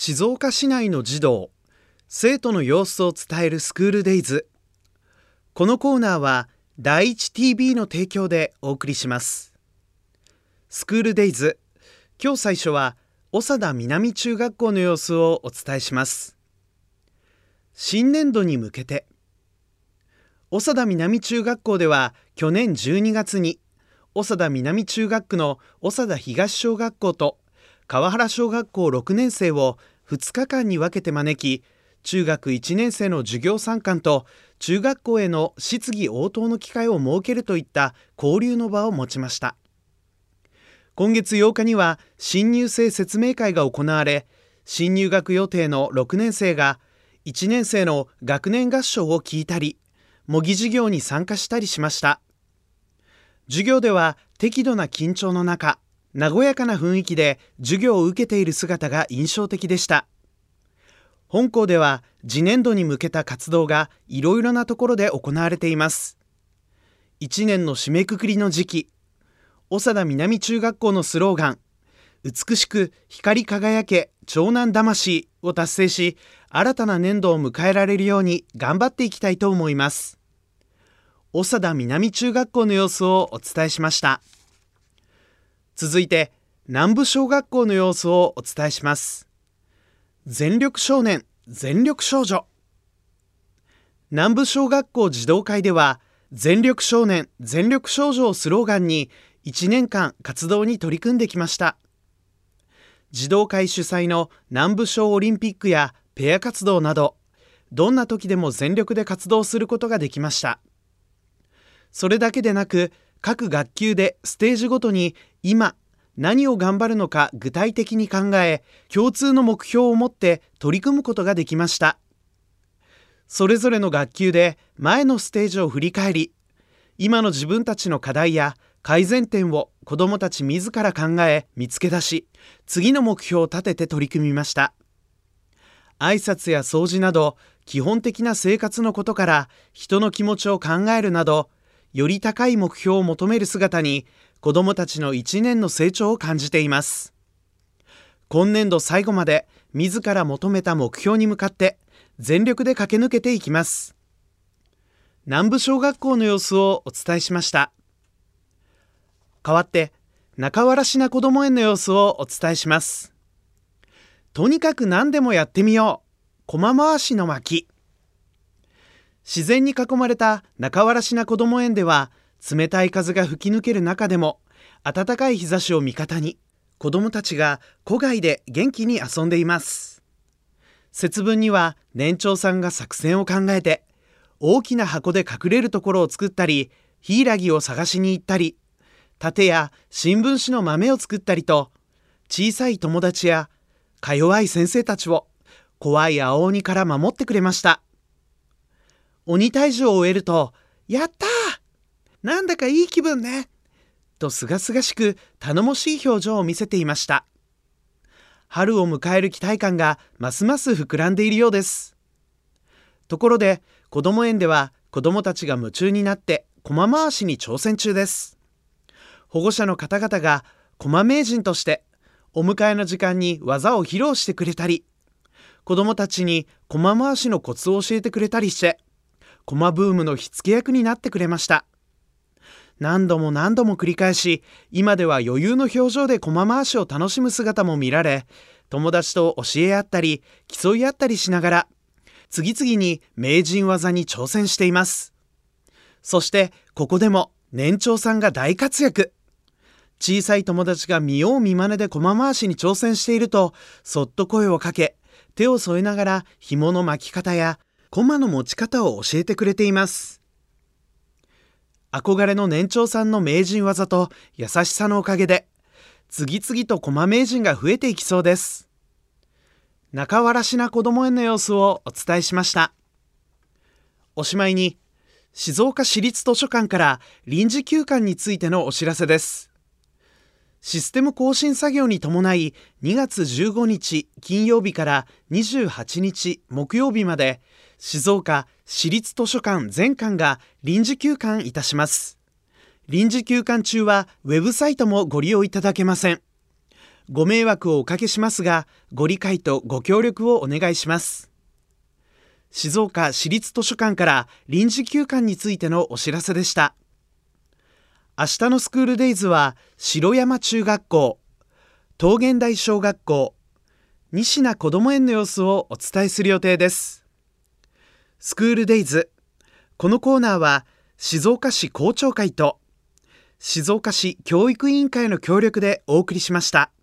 静岡市内の児童、生徒の様子を伝えるスクールデイズ。このコーナーは第一 TV の提供でお送りします。スクールデイズ、今日最初は長田南中学校の様子をお伝えします。新年度に向けて、長田南中学校では去年12月に長田南中学区の長田東小学校と川原小学校6年生を2日間に分けて招き、中学1年生の授業参観と中学校への質疑応答の機会を設けるといった交流の場を持ちました。今月8日には新入生説明会が行われ、新入学予定の6年生が1年生の学年合唱を聞いたり、模擬授業に参加したりしました。授業では適度な緊張の中、和やかな雰囲気で授業を受けている姿が印象的でした。本校では次年度に向けた活動がいろいろなところで行われています。1年の締めくくりの時期、長田南中学校のスローガン、美しく光り輝け長男魂を達成し、新たな年度を迎えられるように頑張っていきたいと思います。長田南中学校の様子をお伝えしました。続いて南部小学校の様子をお伝えします。全力少年、全力少女。南部小学校児童会では、全力少年、全力少女をスローガンに1年間活動に取り組んできました。児童会主催の南部小オリンピックやペア活動など、どんな時でも全力で活動することができました。それだけでなく、各学級でステージごとに今何を頑張るのか具体的に考え、共通の目標を持って取り組むことができました。それぞれの学級で前のステージを振り返り、今の自分たちの課題や改善点を子どもたち自ら考え見つけ出し、次の目標を立てて取り組みました。挨拶や掃除など基本的な生活のことから人の気持ちを考えるなど、より高い目標を求める姿に子どもたちの1年の成長を感じています。今年度最後まで自ら求めた目標に向かって全力で駆け抜けていきます。南部小学校の様子をお伝えしました。代わって中原品こども園の様子をお伝えします。とにかく何でもやってみよう、駒回しの巻。自然に囲まれた中原品こども園では、冷たい風が吹き抜ける中でも暖かい日差しを味方に、子どもたちが戸外で元気に遊んでいます。節分には年長さんが作戦を考えて、大きな箱で隠れるところを作ったり、ヒイラギを探しに行ったり、盾や新聞紙の豆を作ったりと、小さい友達やか弱い先生たちを怖い青鬼から守ってくれました。鬼退治を終えると、やったー、なんだかいい気分ねとすがすがしく頼もしい表情を見せていました。春を迎える期待感がますます膨らんでいるようです。ところでこども園では子どもたちが夢中になって駒回しに挑戦中です。保護者の方々が駒名人としてお迎えの時間に技を披露してくれたり、子どもたちに駒回しのコツを教えてくれたりして、駒ブームの火付け役になってくれました。何度も何度も繰り返し、今では余裕の表情で駒回しを楽しむ姿も見られ、友達と教え合ったり競い合ったりしながら、次々に名人技に挑戦しています。そしてここでも年長さんが大活躍。小さい友達が見よう見まねで駒回しに挑戦していると、そっと声をかけ、手を添えながら紐の巻き方や駒の持ち方を教えてくれています。憧れの年長さんの名人技と優しさのおかげで、次々と駒名人が増えていきそうです。中原品こども園の様子をお伝えしました。おしまいに、静岡市立図書館から臨時休館についてのお知らせです。システム更新作業に伴い、2月15日金曜日から28日木曜日まで、静岡市立図書館全館が臨時休館いたします。臨時休館中はウェブサイトもご利用いただけません。 ご迷惑をおかけしますが、ご理解とご協力をお願いします。静岡市立図書館から臨時休館についてのお知らせでした。明日のスクールデイズは、城山中学校、桃源台小学校、仁科こども園の様子をお伝えする予定です。スクールデイズ、このコーナーは静岡市校長会と静岡市教育委員会の協力でお送りしました。